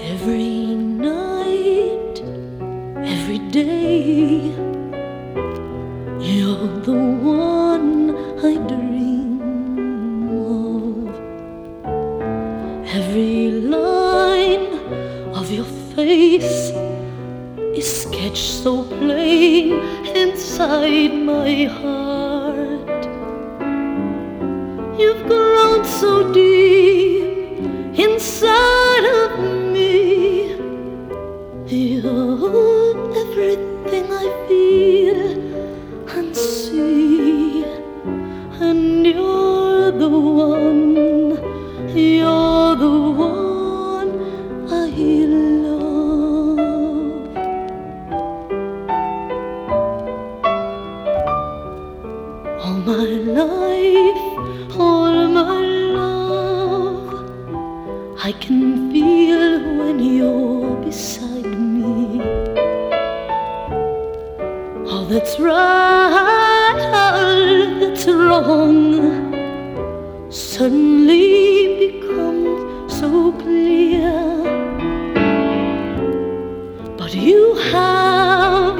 Every night, every day, you're the one I dream of. Every line of your face is sketched so plain inside my heart. You've grown so deep inside of me. You're everything I feel and see, and you're the one I love. All my life, all my love, I can feel when you're beside me. All that's right, all that's wrong suddenly becomes so clear. But you have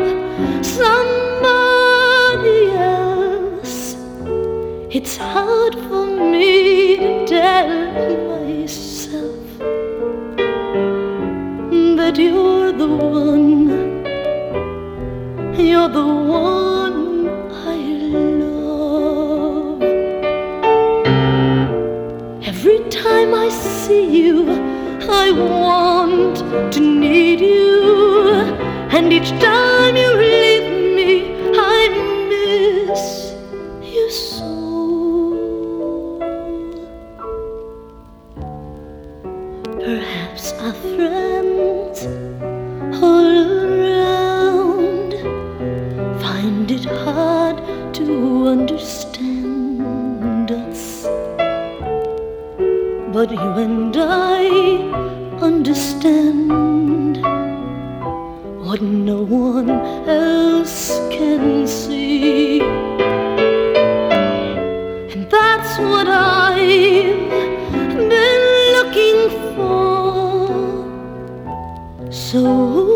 somebody else. It's hard for me to tell myself that you're the one I love. Every time I see you, I want to need you, and each time you leave me, I miss you so. Perhaps our friends all around find it hard to understand us, but you and I understand what no one else can see. And that's what I've been looking for. So